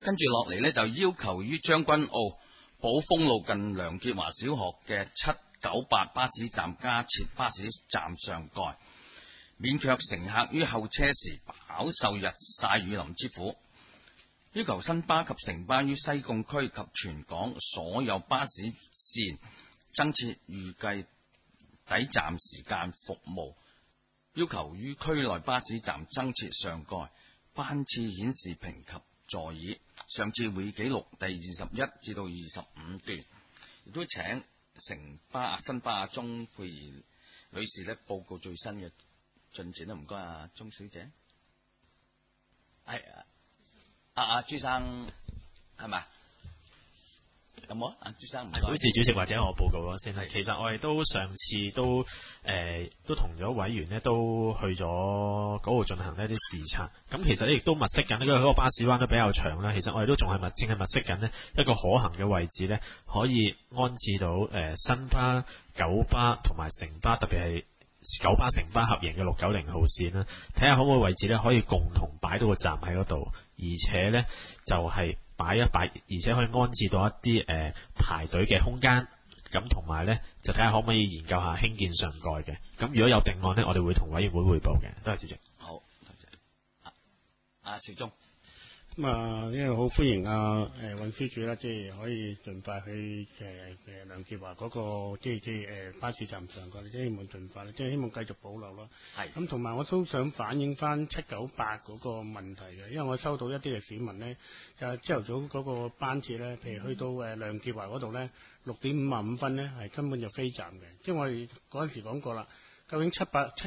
跟住落嚟呢，就要求於將軍澳寶豐路近梁潔華小學嘅798巴士站加設巴士站上蓋，免卻乘客於候車時飽受日曬雨淋之苦。要求新巴及城巴於西貢區及全港所有巴士線增設預計抵站時間服務。要求於區內巴士站增設上蓋班次顯示屏及座椅。上次會議記錄第21至到25段，亦都請城巴新巴鍾佩儀女士咧報告最新嘅進展啦。唔該啊，鍾小姐。係朱生係咪？有冇啊？朱生唔該。 好事主席或者我報告咗先係。其實我哋都上次都同咗委員呢，都去咗嗰度進行一啲視察。咁其實咧亦都物色緊，因為嗰個巴士灣都比較長啦。其實我哋都仲係正係物色緊呢一個可行嘅位置呢，可以安置到新巴、九巴同埋城巴，特別係九巴、城巴合營嘅690號線啦。睇下可唔可以位置呢，可以共同擺到個站喺嗰度，而且呢就係擺一擺，而且可以安置到一啲排隊嘅空間。咁同埋呢，就睇下可唔可以研究下興建上蓋嘅。咁如果有定案呢，我哋會同委員會匯報嘅。多謝主席。 好，多謝。邵忠。 因為好歡迎運輸署啦，即係可以盡快去梁潔華嗰個即係巴士站上蓋，即係希望盡快，即係希望繼續保留咯。 係。 咁同埋我都想反映翻798嗰個問題嘅，因為我收到一啲嘅市民呢，就朝頭早嗰個班次呢，譬如去到梁潔華嗰度呢，6點55分呢係根本就飛站嘅，即係我哋嗰陣時講過啦，究竟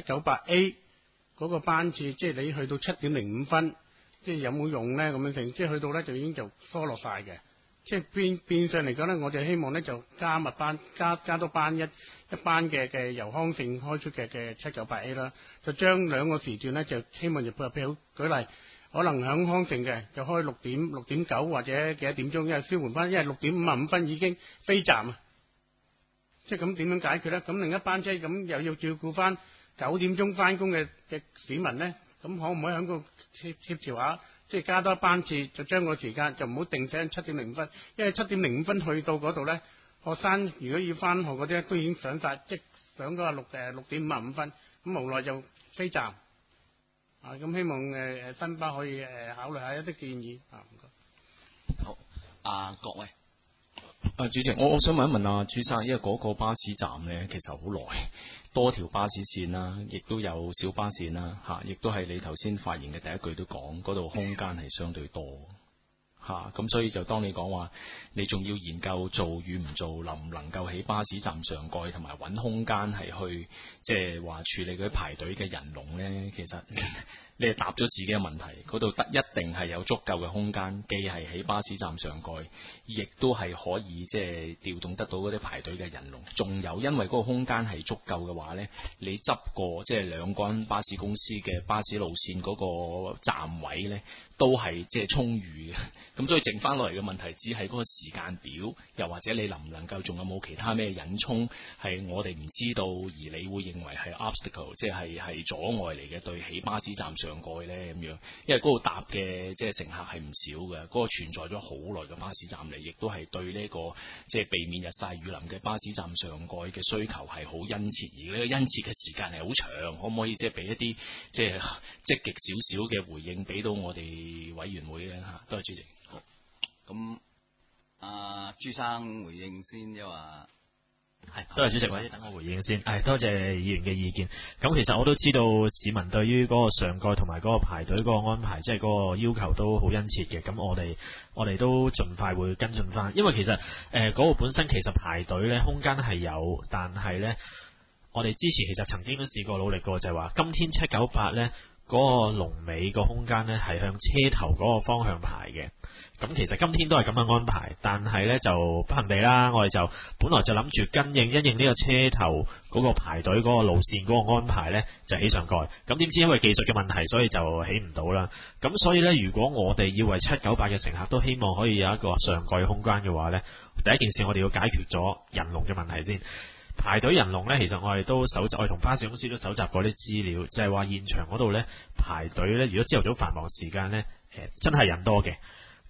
798A 嗰個班次，即係你去到7點05分。即係有冇用呢？咁樣成，即係去到呢，就已經就疏落晒嘅。即係變相嚟講呢，我就希望呢，就加密班加多班一班嘅由康城開出嘅798A 啦，就將兩個時段呢，就希望就譬如舉例，可能響康城嘅就開6點9或者幾多點鐘，因為消緩翻，因為6點55分已經飛站啊。即係咁點樣解決呢？咁另一班車咁又要照顧翻9點鐘翻工嘅市民呢？咁可唔可以喺個協調下，即係加多一班次，就將個時間就唔好定死7點05分，因為7點05分去到嗰度呢，學生如果要翻學嗰啲都已經上晒，即上嗰個6點55分，咁無奈就飛站。咁希望新巴可以考慮下一啲建議。唔該。 好，各位。 主席，我想問一問朱生，因為嗰個巴士站呢，其實好耐，多條巴士線啦，亦都有小巴線啦，亦都係你頭先發言嘅第一句都講，嗰度空間係相對多。咁所以就當你講話，你仲要研究做與唔做，能唔能夠喺巴士站上蓋同埋揾空間係去，即係話處理佢排隊嘅人龍呢？其實你係答咗自己嘅問題，嗰度一定係有足夠嘅空間，既係喺巴士站上蓋，亦都係可以即係調動得到嗰啲排隊嘅人龍。仲有因為嗰個空間係足夠嘅話呢，你執過即係兩間巴士公司嘅巴士路線嗰個站位呢，都係即係充裕嘅。咁所以剩翻落嚟嘅問題，只係嗰個時間表，又或者你能唔能夠仲有冇其他咩隱衝係我哋唔知道，而你會認為係 obstacle， 即係阻礙嚟嘅對起巴士站上蓋呢咁樣。因為嗰度搭嘅即係乘客係唔少嘅，嗰個存在咗好耐嘅巴士站嚟，亦都係對呢個即係避免日曬雨淋嘅巴士站上蓋嘅需求係好殷切，而呢個殷切嘅時間係好長。可唔可以即係俾一啲即係積極少少嘅回應俾到我哋委員會咧？多謝主席。 咁朱生回應先，因為多謝主席，或者等我回應先。多謝議員嘅意見。咁其實我都知道市民對於嗰個上蓋同埋嗰個排隊嗰個安排，即係嗰個要求都好殷切嘅。咁我哋都盡快會跟進翻，因為其實嗰個本身其實排隊呢空間係有，但係呢，我哋之前其實曾經都試過努力過，就係話今天798呢嗰個龍尾個空間呢係向車頭嗰個方向排嘅。咁其實今天都係咁樣安排，但係呢就不幸地啦，我哋就本來就諗住因應呢個車頭嗰個排隊嗰個路線嗰個安排呢，就起上蓋。咁點知因為技術嘅問題，所以就起唔到啦。咁所以呢，如果我哋要為798嘅乘客都希望可以有一個上蓋空間嘅話呢，第一件事我哋要解決咗人龍嘅問題先。排隊人龍呢，其實我哋都我哋同巴士公司都搜集過啲資料，就係話現場嗰度呢，排隊呢，如果朝頭早繁忙時間呢，真係人多嘅。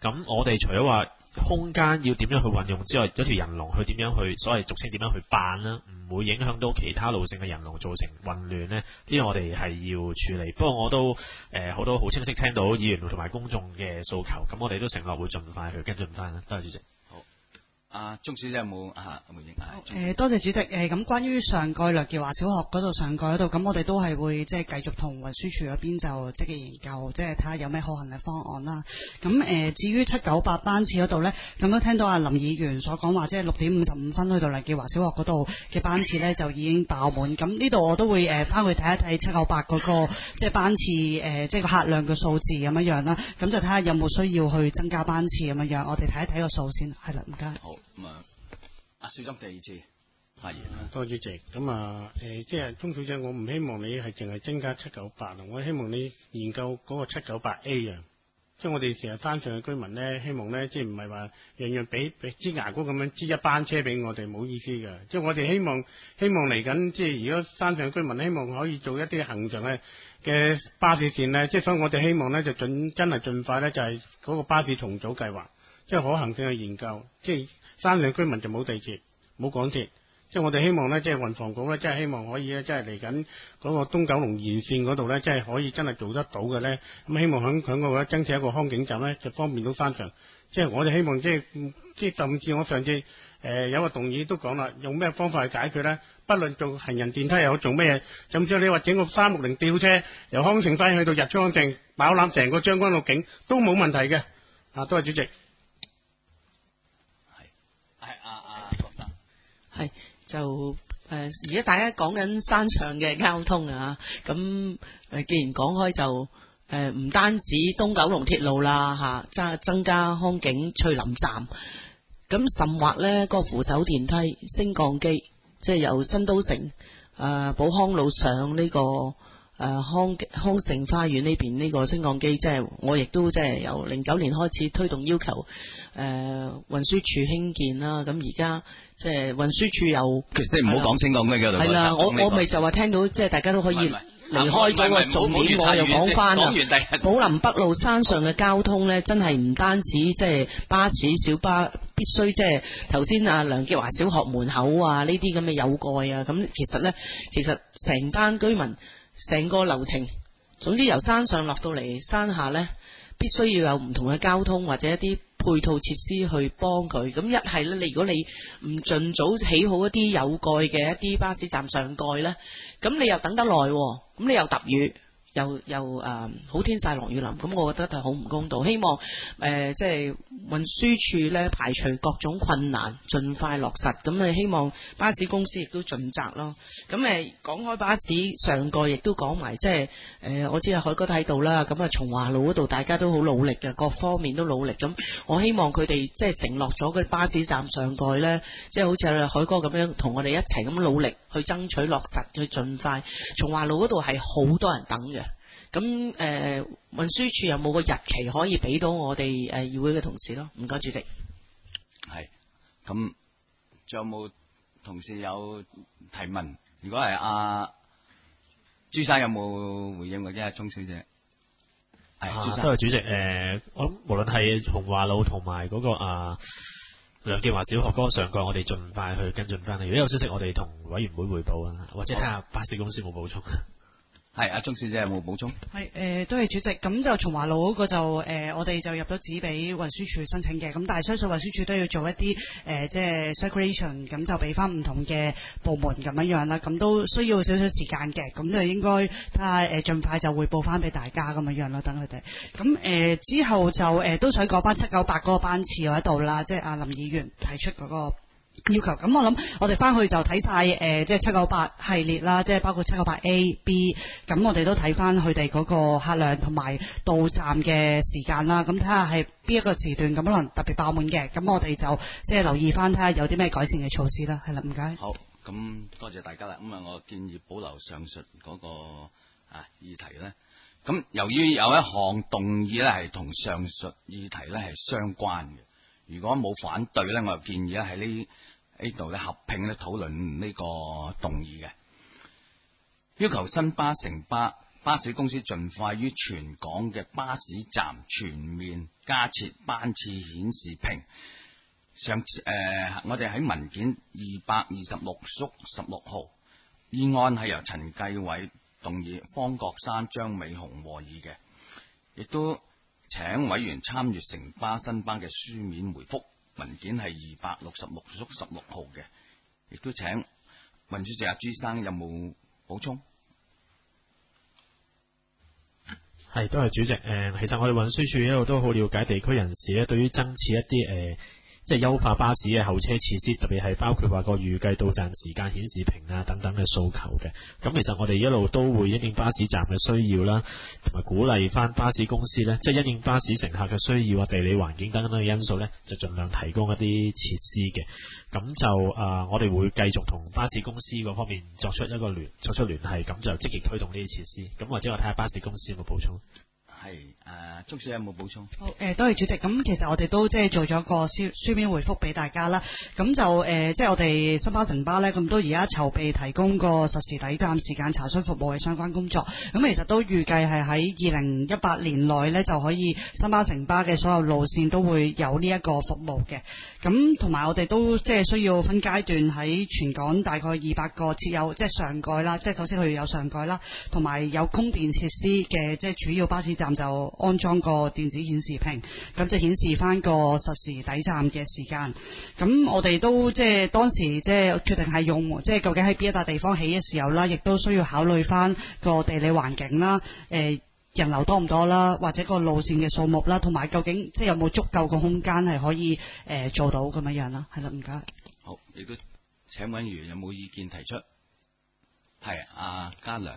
咁我哋除咗話空間要點樣去運用之外，有條人龍去點樣去，所謂俗稱點樣去辦啦，唔會影響到其他路線嘅人龍造成混亂呢。呢個我哋係要處理。不過我都好多好清晰聽到議員同埋公眾嘅訴求，咁我哋都承諾會盡快去跟進翻啦。多謝主席。 阿鍾小姐有冇回應？ 多謝主席。咁關於上蓋梁傑華小學嗰度上蓋嗰度，咁我哋都係會即係繼續同運輸署嗰邊就積極研究，即係睇下有咩可行嘅方案啦。咁至於798班次嗰度呢，咁都聽到阿林議員所講話，即係6點55分去到梁傑華小學嗰度嘅班次呢，就已經爆滿。咁呢度我都會翻去睇一睇798嗰個即係班次即係個客量嘅數字咁樣樣啦。咁就睇下有冇需要去增加班次咁樣樣。我哋睇一睇個數先。係啦，唔該。 好。咁阿小心第二次發言。 多謝主席。咁即係鍾小姐，我唔希望你係淨係增加798，我希望你研究嗰個798A 啊。即係我哋成日山上嘅居民咧，希望咧即係唔係話樣樣俾支牙膏咁樣支一班車俾我哋，冇意思㗎。即係我哋希望嚟緊，即係如果山上嘅居民希望可以做一啲恆常嘅巴士線咧，即係所以我哋希望咧就真係盡快咧就係嗰個巴士重組計劃，即係可行性嘅研究，即係。山上居民就冇地鐵，冇港鐵，即係我哋希望咧，即係運房局咧，即係希望可以咧，即係嚟緊嗰個東九龍沿線嗰度咧，即係可以真係做得到嘅咧。咁希望響嗰個增設一個康景站咧，就方便到山上。即係我哋希望即係甚至我上次有個動議都講啦，用咩方法去解決咧？不論做行人電梯又好做咩嘢，甚至你話整個360吊車由康城輝去到日出康城，飽攬成個將軍澳境都冇問題嘅。多謝主席。 係就而家大家講緊山上嘅交通啊，咁既然講開就唔單止東九龍鐵路啦嚇，增加康景翠林站，咁甚或呢個扶手電梯升降機，即係由新都城寶康路上呢個康城花園呢邊呢個升降機，即係我亦都即係由09年開始推動要求運輸署興建啦。咁而家即係運輸署又其實你唔好講升降機嘅， 係啦，我咪就話聽到即係大家都可以離開咗個重點，我又講翻啦。寶林北路山上嘅交通呢，真係唔單止即係巴士小巴必須即係頭先梁傑華小學門口啊呢啲咁嘅有蓋啊，咁其實成班居民。成個流程，總之由山上落到嚟山下呢，必須要有唔同嘅交通或者一啲配套設施去幫佢。咁一係呢，如果你唔盡早起好一啲有蓋嘅一啲巴士站上蓋呢，咁你又等得耐，咁你又揼雨。又好天曬落雨淋，咁我覺得係好唔公道。希望即係運輸署呢排除各種困難，盡快落實。咁希望巴士公司亦都盡責咯。咁講開巴士上蓋，亦都講埋即係我知海哥睇到啦。咁松華路嗰度大家都好努力嘅，各方面都努力。咁我希望佢哋即係承諾咗嘅巴士站上蓋呢，即係好似海哥咁樣同我哋一齊咁努力去爭取落實，去盡快。松華路嗰度係好多人等嘅。咁運輸署有冇個日期可以俾到我哋議會嘅同事咯？唔該，主席。 係。咁仲有冇同事有提問？如果係朱生有冇回應或者係鍾小姐？係。朱生。 多謝主席。我諗無論係松華路同埋嗰個梁傑華小學嗰個上蓋，我哋盡快去跟進翻。如果有消息，我哋同委員會匯報啊，或者睇下巴士公司冇補充。 係阿鍾小姐有冇補充？ 係多謝主席。咁就松華路嗰個就我哋就入咗紙俾運輸署申請嘅。咁但係相信運輸署都要做一啲即係 circulation， 咁就俾翻唔同嘅部門咁樣啦。咁都需要少少時間嘅。咁就應該睇下盡快就匯報翻俾大家咁樣啦。等佢哋。咁之後就都想講翻798嗰個班次嗰度啦，即係阿林議員提出嗰個要求。咁我諗我哋翻去就睇晒即係798系列啦，即係包括798A、B， 咁我哋都睇翻佢哋嗰個客量同埋到站嘅時間啦。咁睇下係邊一個時段咁可能特別爆滿嘅，咁我哋就即係留意翻睇下有啲咩改善嘅措施啦。係啦，唔該。 好，咁多謝大家啦。咁我建議保留上述嗰個議題咧。咁由於有一項動議咧係同上述議題咧係相關嘅，如果冇反對咧，我就建議咧喺呢度咧合併咧討論呢個動議嘅，要求新巴、城巴巴士公司盡快於全港嘅巴士站全面加設班次顯示屏。我哋喺文件226/16號，議案係由陳繼偉動議，方國珊、張美雄和議嘅，亦都請委員參閱城巴新巴嘅書面回覆，文件係266/16號嘅，亦都請運輸署阿朱生有冇補充？ 係，多謝主席。其實我哋運輸署一路都好了解地區人士咧，對於增設一啲即係優化巴士嘅候車設施，特別係包括話個預計到站時間顯示屏啊等等嘅訴求嘅。咁其實我哋一路都會因應巴士站嘅需要啦，同埋鼓勵翻巴士公司咧，即係因應巴士乘客嘅需要啊、地理環境等等嘅因素咧，就盡量提供一啲設施嘅。咁就我哋會繼續同巴士公司嗰方面作出聯繫，咁就積極推動呢啲設施。咁或者我睇下巴士公司有冇補充。 係鍾小姐有冇補充？ 好，多謝主席。咁其實我哋都即係做咗個書面回覆俾大家啦。咁就即係我哋新巴城巴咧，咁都而家籌備提供個實時抵站時間查詢服務嘅相關工作。咁其實都預計係喺2018年內咧就可以新巴城巴嘅所有路線都會有呢一個服務嘅。咁同埋我哋都即係需要分階段喺全港大概200個設有即係上蓋啦，即係首先佢要有上蓋啦，同埋有供電設施嘅即係主要巴士站就安裝個電子顯示屏，咁就顯示翻個實時抵站嘅時間。咁我哋都即係當時即係決定係用即係究竟喺邊一笪地方起嘅時候啦，亦都需要考慮翻個地理環境啦，人流多唔多啦，或者個路線嘅數目啦，同埋究竟即係有冇足夠個空間係可以做到咁樣啦。係啦，唔該。 好，亦都請委員有冇意見提出？係阿嘉良。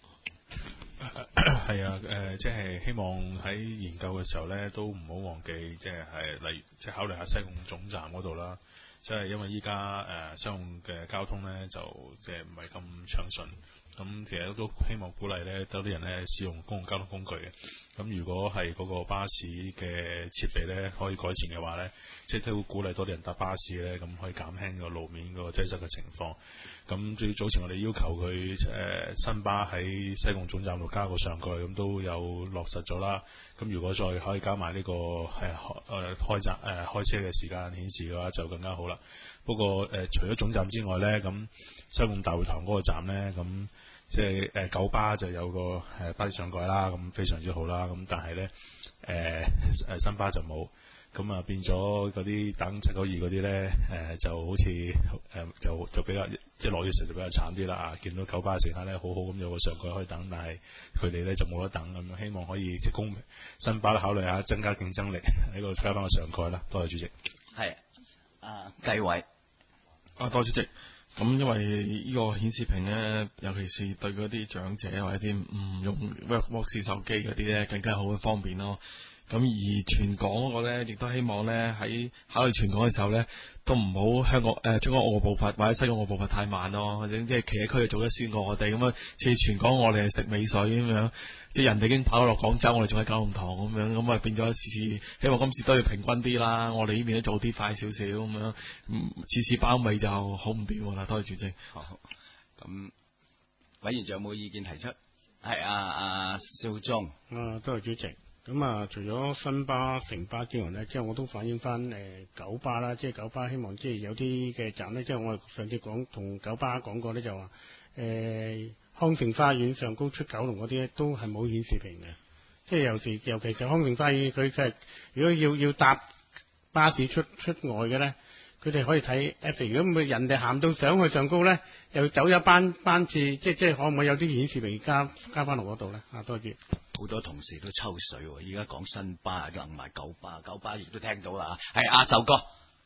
係啊，即係希望喺研究嘅時候咧，都唔好忘記，即係例如即係考慮下西貢總站嗰度啦。即係因為依家西貢嘅交通咧，就即係唔係咁暢順。咁其實都希望鼓勵咧，多啲人咧使用公共交通工具嘅。咁如果係嗰個巴士嘅設備咧可以改善嘅話咧，即係都會鼓勵多啲人搭巴士咧，咁可以減輕個路面個擠塞嘅情況。咁最早前我哋要求佢新巴喺西貢總站度加個上蓋，咁都有落實咗啦。咁如果再可以加埋呢個開車嘅時間顯示嘅話，就更加好啦。不過除咗總站之外咧，咁西貢大會堂嗰個站咧，咁即係九巴就有個巴士上蓋啦，咁非常之好啦。咁但係咧新巴就冇。咁啊變咗嗰啲等792嗰啲咧，就好似就比較即係落雨時就比較慘啲啦啊！見到九巴乘客咧好好咁有個上蓋可以等，但係佢哋咧就冇得等咁。希望可以即公平，新巴都考慮下增加競爭力喺度加翻個上蓋啦。多謝主席。係繼偉多謝主席。咁因為呢個顯示屏咧，尤其是對嗰啲長者或者啲唔用 work 視手機嗰啲咧，更加好嘅方便咯。咁而全港嗰個咧，亦都希望咧喺考慮全港嘅時候咧，都唔好香港將港澳嘅步伐或者西港澳嘅步伐太慢咯，或者即係其他區就做得先過我哋咁啊，似全港我哋係食尾水咁樣，即係人哋已經跑落廣州，我哋仲喺九龍塘咁樣，咁啊變咗次希望今次都要平均啲啦，我哋呢邊都做啲快少少咁樣，次包尾就好唔掂啦。多謝主席。 好，咁委員仲有冇意見提出？係阿少忠。 多謝主席。咁啊，除咗新巴、城巴之外咧，即係我都反映翻九巴啦，即係九巴希望即係有啲嘅站咧，即係我上次同九巴講過咧，就話康城花園上高出九龍嗰啲咧都係冇顯示屏嘅，即係尤其是康城花園佢係如果要搭巴士出外嘅咧，佢哋可以睇 F。如果人哋行到上去上高咧，又走一班次，即係可唔可以有啲顯示屏加翻落嗰度咧？多謝。 好多同事都抽水喎，而家講新巴又唔係九巴，九巴亦都聽到啦。係阿壽哥，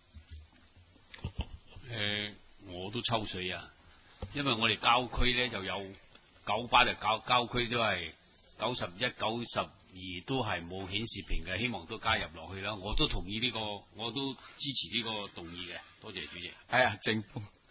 我都抽水啊，因為我哋郊區咧就有九巴就郊區都係91、92都係冇顯示屏嘅，希望都加入落去啦。我都同意呢個，我都支持呢個動議嘅。多謝主席。 係啊，正。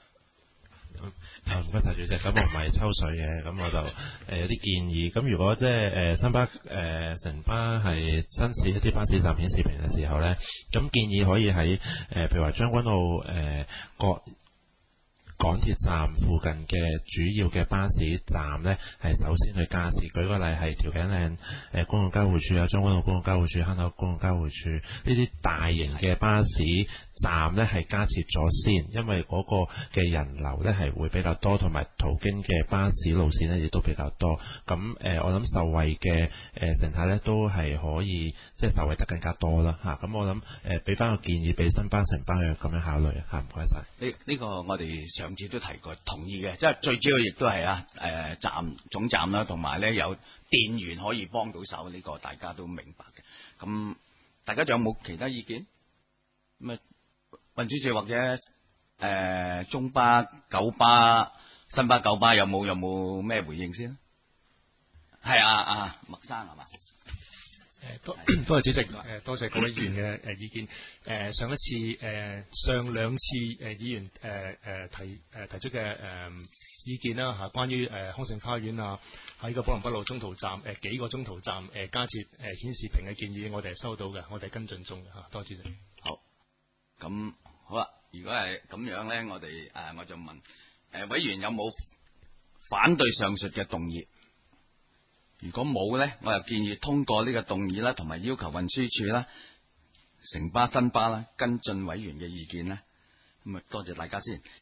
唔該晒主席，咁我唔係抽水嘅，咁我就有啲建議。咁如果即係新巴城巴係新設一啲巴士站顯示屏嘅時候咧，咁建議可以喺譬如話將軍澳港鐵站附近嘅主要嘅巴士站呢，係首先去加設。舉個例係調景嶺公共交匯處啊、將軍澳公共交匯處、坑口公共交匯處呢啲大型嘅巴士站呢，係加設咗先，因為嗰個嘅人流呢係會比較多，同埋途經嘅巴士路線呢亦都比較多。咁我諗受惠嘅乘客呢都係可以即係受惠得更加多啦嚇。咁我諗俾翻個建議俾新巴城巴去咁樣考慮嚇，唔該晒。 呢個我哋上次都提過，同意嘅，即係最主要亦都係站總站啦，同埋咧有電源可以幫到手，呢個大家都明白嘅。咁大家仲有冇其他意見？咁啊，運輸署或者中巴、九巴、新巴、九巴有冇咩回應先？係麥生係嘛？ 多謝主席，多謝各位議員嘅意見。上兩次議員提出嘅意見啦嚇，關於康盛花園啊，喺個寶林北路中途站幾個中途站加設顯示屏嘅建議，我哋係收到嘅，我哋跟進中嘅嚇。多謝主席。 好，咁好啦。如果係咁樣咧，我就問委員有冇反對上述嘅動議？如果冇咧，我又建議通過呢個動議啦，同埋要求運輸署啦、城巴、新巴啦跟進委員嘅意見啦。咁啊，多謝大家先。